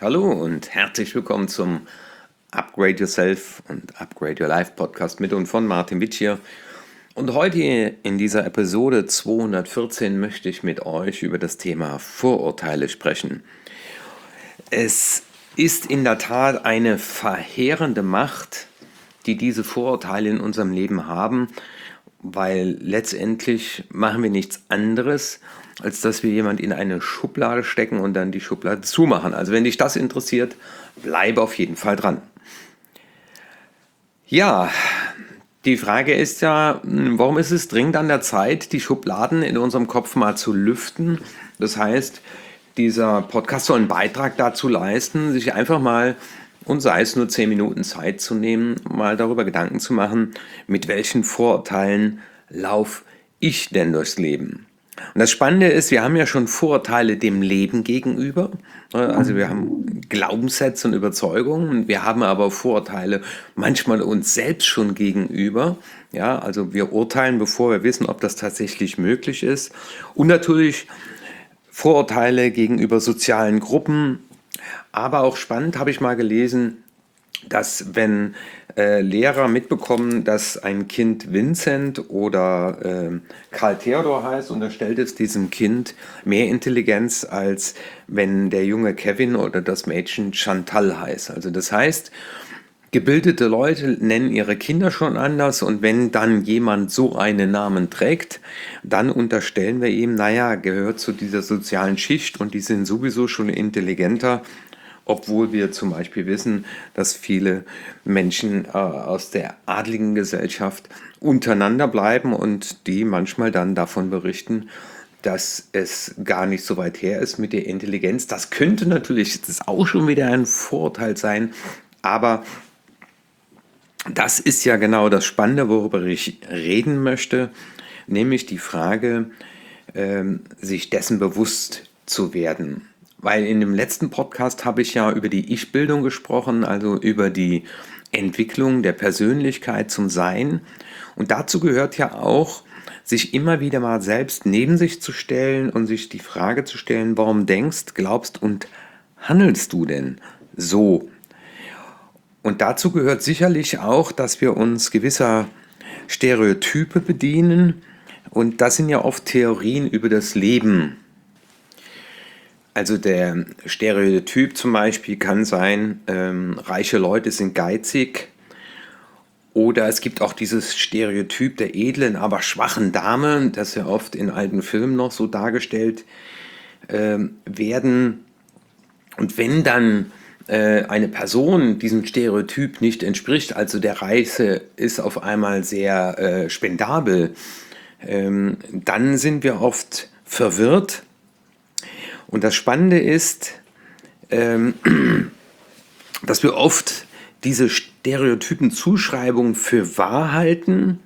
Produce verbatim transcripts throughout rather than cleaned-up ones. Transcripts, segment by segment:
Hallo und herzlich willkommen zum Upgrade Yourself und Upgrade Your Life Podcast mit und von Martin Witsch hier. Und heute in dieser Episode zweihundertvierzehn möchte ich mit euch über das Thema Vorurteile sprechen. Es ist in der Tat eine verheerende Macht, die diese Vorurteile in unserem Leben haben, weil letztendlich machen wir nichts anderes, als dass wir jemand in eine Schublade stecken und dann die Schublade zumachen. Also wenn dich das interessiert, bleib auf jeden Fall dran. Ja, die Frage ist ja, warum ist es dringend an der Zeit, die Schubladen in unserem Kopf mal zu lüften? Das heißt, dieser Podcast soll einen Beitrag dazu leisten, sich einfach mal, und sei es nur zehn Minuten Zeit zu nehmen, mal darüber Gedanken zu machen, mit welchen Vorurteilen laufe ich denn durchs Leben? Und das Spannende ist, wir haben ja schon Vorurteile dem Leben gegenüber. Also wir haben Glaubenssätze und Überzeugungen. Wir haben aber Vorurteile manchmal uns selbst schon gegenüber. Ja, also wir urteilen, bevor wir wissen, ob das tatsächlich möglich ist. Und natürlich Vorurteile gegenüber sozialen Gruppen. Aber auch spannend habe ich mal gelesen, dass wenn äh, Lehrer mitbekommen, dass ein Kind Vincent oder äh, Karl Theodor heißt, unterstellt es diesem Kind mehr Intelligenz, als wenn der Junge Kevin oder das Mädchen Chantal heißt. Also das heißt, gebildete Leute nennen ihre Kinder schon anders, und wenn dann jemand so einen Namen trägt, dann unterstellen wir ihm, naja, gehört zu dieser sozialen Schicht und die sind sowieso schon intelligenter, obwohl wir zum Beispiel wissen, dass viele Menschen äh, aus der adligen Gesellschaft untereinander bleiben und die manchmal dann davon berichten, dass es gar nicht so weit her ist mit der Intelligenz. Das könnte natürlich das ist auch schon wieder ein Vorurteil sein, aber das ist ja genau das Spannende, worüber ich reden möchte, nämlich die Frage, ähm, sich dessen bewusst zu werden. Weil in dem letzten Podcast habe ich ja über die Ich-Bildung gesprochen, also über die Entwicklung der Persönlichkeit zum Sein. Und dazu gehört ja auch, sich immer wieder mal selbst neben sich zu stellen und sich die Frage zu stellen, warum denkst, glaubst und handelst du denn so? Und dazu gehört sicherlich auch, dass wir uns gewisser Stereotype bedienen. Und das sind ja oft Theorien über das Leben. Also der Stereotyp zum Beispiel kann sein, ähm, reiche Leute sind geizig. Oder es gibt auch dieses Stereotyp der edlen, aber schwachen Dame, das ja oft in alten Filmen noch so dargestellt ähm, werden. Und wenn dann äh, eine Person diesem Stereotyp nicht entspricht, also der Reiche ist auf einmal sehr äh, spendabel, ähm, dann sind wir oft verwirrt. Und das Spannende ist, ähm, dass wir oft diese stereotypen Zuschreibungen für wahr halten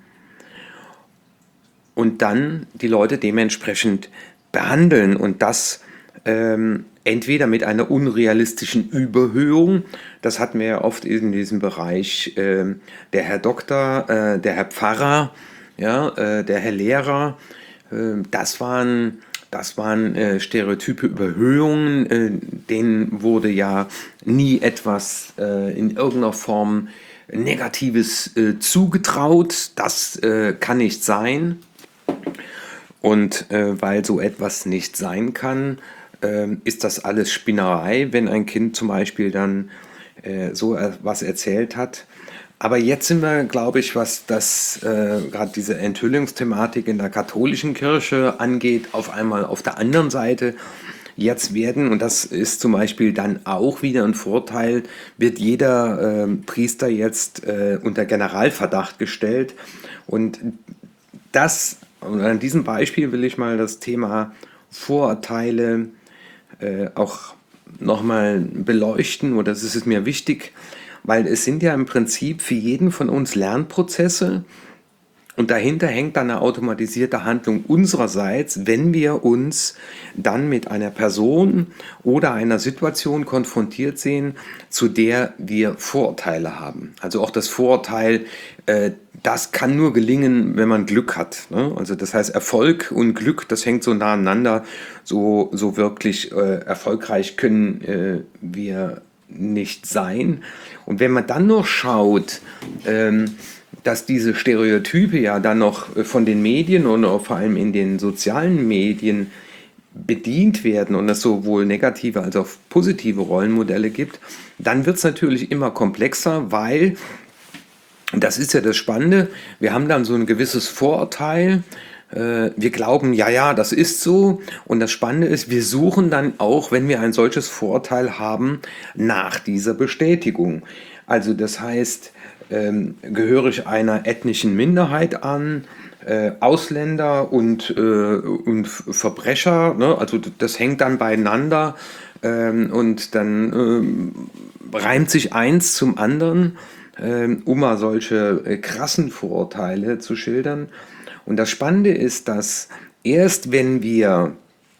und dann die Leute dementsprechend behandeln und das ähm, entweder mit einer unrealistischen Überhöhung, das hatten wir ja oft in diesem Bereich, äh, der Herr Doktor, äh, der Herr Pfarrer, ja, äh, der Herr Lehrer, äh, das waren Das waren äh, stereotype Überhöhungen, äh, denen wurde ja nie etwas äh, in irgendeiner Form Negatives äh, zugetraut. Das äh, kann nicht sein. Und äh, weil so etwas nicht sein kann, äh, ist das alles Spinnerei, wenn ein Kind zum Beispiel dann äh, so etwas erzählt hat. Aber jetzt sind wir, glaube ich, was das äh, gerade diese Enthüllungsthematik in der katholischen Kirche angeht, auf einmal auf der anderen Seite. Jetzt werden, und das ist zum Beispiel dann auch wieder ein Vorteil, wird jeder äh, Priester jetzt äh, unter Generalverdacht gestellt. Und das, und an diesem Beispiel will ich mal das Thema Vorurteile äh, auch nochmal beleuchten, oder das ist mir wichtig, weil es sind ja im Prinzip für jeden von uns Lernprozesse, Und dahinter hängt dann eine automatisierte Handlung unsererseits, wenn wir uns dann mit einer Person oder einer Situation konfrontiert sehen, zu der wir Vorurteile haben. Also auch das Vorurteil, äh, das kann nur gelingen, wenn man Glück hat. Ne? Also das heißt, Erfolg und Glück, das hängt so nah aneinander. So, so wirklich äh, erfolgreich können äh, wir nicht sein. Und wenn man dann noch schaut, ähm, dass diese Stereotype ja dann noch von den Medien und auch vor allem in den sozialen Medien bedient werden und es sowohl negative als auch positive Rollenmodelle gibt, dann wird es natürlich immer komplexer, weil, das ist ja das Spannende, wir haben dann so ein gewisses Vorurteil, äh, wir glauben, ja, ja, das ist so, und das Spannende ist, wir suchen dann auch, wenn wir ein solches Vorurteil haben, nach dieser Bestätigung. Also das heißt, ähm, gehöre ich einer ethnischen Minderheit an, äh, Ausländer und, äh, und Verbrecher, ne? Also das hängt dann beieinander, ähm, und dann ähm, reimt sich eins zum anderen, ähm, um mal solche äh, krassen Vorurteile zu schildern. Und das Spannende ist, dass erst wenn wir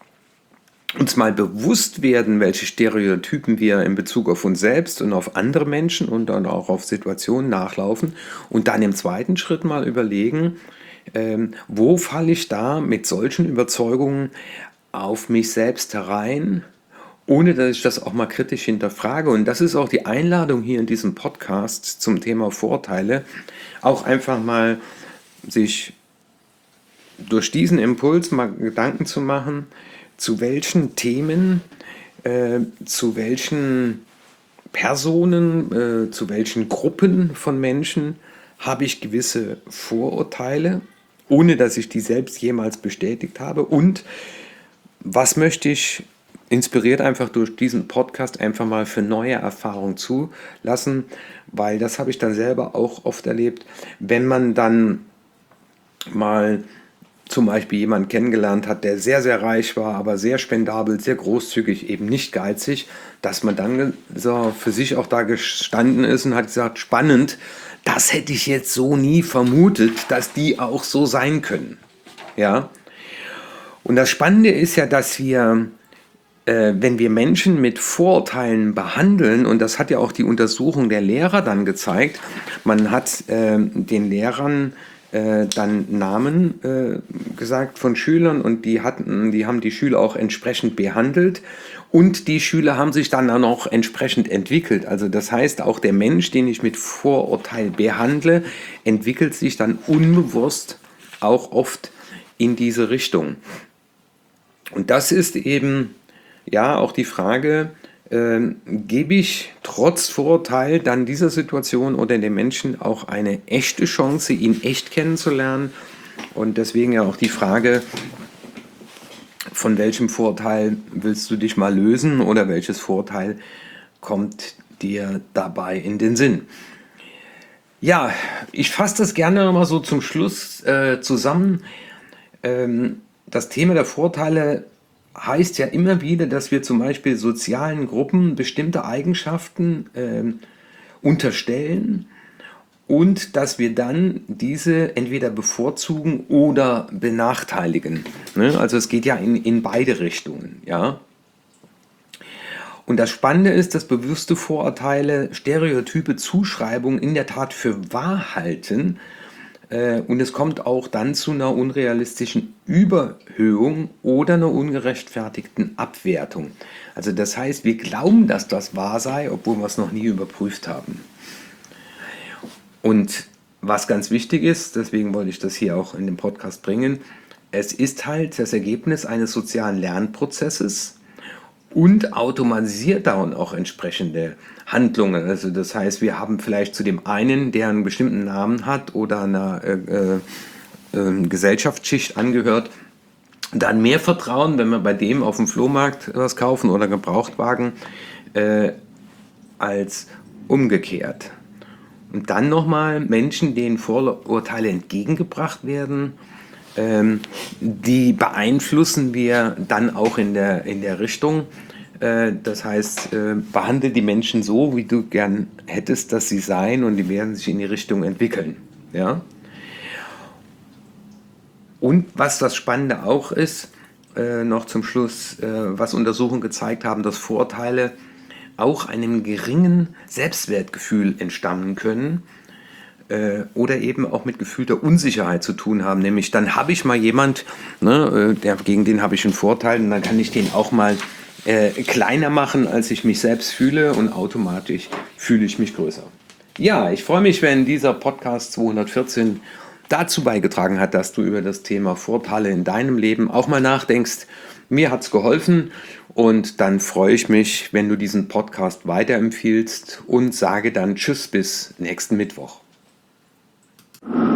uns mal bewusst werden, welche Stereotypen wir in Bezug auf uns selbst und auf andere Menschen und dann auch auf Situationen nachlaufen und dann im zweiten Schritt mal überlegen, ähm, wo falle ich da mit solchen Überzeugungen auf mich selbst herein, ohne dass ich das auch mal kritisch hinterfrage. Und das ist auch die Einladung hier in diesem Podcast zum Thema Vorurteile, auch einfach mal sich durch diesen Impuls mal Gedanken zu machen, zu welchen Themen, äh, zu welchen Personen, äh, zu welchen Gruppen von Menschen habe ich gewisse Vorurteile, ohne dass ich die selbst jemals bestätigt habe. Und was möchte ich, inspiriert einfach durch diesen Podcast, einfach mal für neue Erfahrungen zulassen, weil das habe ich dann selber auch oft erlebt, wenn man dann mal zum Beispiel jemanden kennengelernt hat, der sehr, sehr reich war, aber sehr spendabel, sehr großzügig, eben nicht geizig, dass man dann so für sich auch da gestanden ist und hat gesagt, spannend, das hätte ich jetzt so nie vermutet, dass die auch so sein können. Ja? Und das Spannende ist ja, dass wir, äh, wenn wir Menschen mit Vorurteilen behandeln, und das hat ja auch die Untersuchung der Lehrer dann gezeigt, man hat äh, den Lehrern äh, dann Namen äh, gesagt von Schülern und die hatten, die haben die Schüler auch entsprechend behandelt und die Schüler haben sich dann auch entsprechend entwickelt. Also das heißt, auch der Mensch, den ich mit Vorurteil behandle, entwickelt sich dann unbewusst auch oft in diese Richtung. Und das ist eben ja auch die Frage, ähm, gebe ich trotz Vorurteil dann dieser Situation oder dem Menschen auch eine echte Chance, ihn echt kennenzulernen? Und deswegen ja auch die Frage, von welchem Vorurteil willst du dich mal lösen oder welches Vorurteil kommt dir dabei in den Sinn? Ja, ich fasse das gerne mal so zum Schluss äh, zusammen. Ähm, das Thema der Vorurteile heißt ja immer wieder, dass wir zum Beispiel sozialen Gruppen bestimmte Eigenschaften äh, unterstellen und dass wir dann diese entweder bevorzugen oder benachteiligen. Ne? Also es geht ja in, in beide Richtungen. Ja? Und das Spannende ist, dass bewusste Vorurteile, Stereotype, Zuschreibungen in der Tat für wahr halten. Und es kommt auch dann zu einer unrealistischen Überhöhung oder einer ungerechtfertigten Abwertung. Also das heißt, wir glauben, dass das wahr sei, obwohl wir es noch nie überprüft haben. Und was ganz wichtig ist, deswegen wollte ich das hier auch in den Podcast bringen, es ist halt das Ergebnis eines sozialen Lernprozesses und automatisiert dann auch entsprechende Handlungen. Also das heißt, wir haben vielleicht zu dem einen, der einen bestimmten Namen hat oder einer äh, äh, Gesellschaftsschicht angehört, dann mehr Vertrauen, wenn wir bei dem auf dem Flohmarkt was kaufen oder Gebrauchtwagen, äh, als umgekehrt. Und dann nochmal Menschen, denen Vorurteile entgegengebracht werden, ähm, die beeinflussen wir dann auch in der, in der Richtung. Äh, das heißt, äh, behandle die Menschen so, wie du gern hättest, dass sie seien, und die werden sich in die Richtung entwickeln. Ja? Und was das Spannende auch ist, äh, noch zum Schluss, äh, was Untersuchungen gezeigt haben, dass Vorteile auch einem geringen Selbstwertgefühl entstammen können äh, oder eben auch mit gefühlter Unsicherheit zu tun haben. Nämlich dann habe ich mal jemand, ne, äh, der, gegen den habe ich einen Vorteil und dann kann ich den auch mal äh, kleiner machen, als ich mich selbst fühle und automatisch fühle ich mich größer. Ja, ich freue mich, wenn dieser Podcast zweihundertvierzehn dazu beigetragen hat, dass du über das Thema Vorteile in deinem Leben auch mal nachdenkst. Mir hat es geholfen und dann freue ich mich, wenn du diesen Podcast weiterempfiehlst und sage dann Tschüss bis nächsten Mittwoch.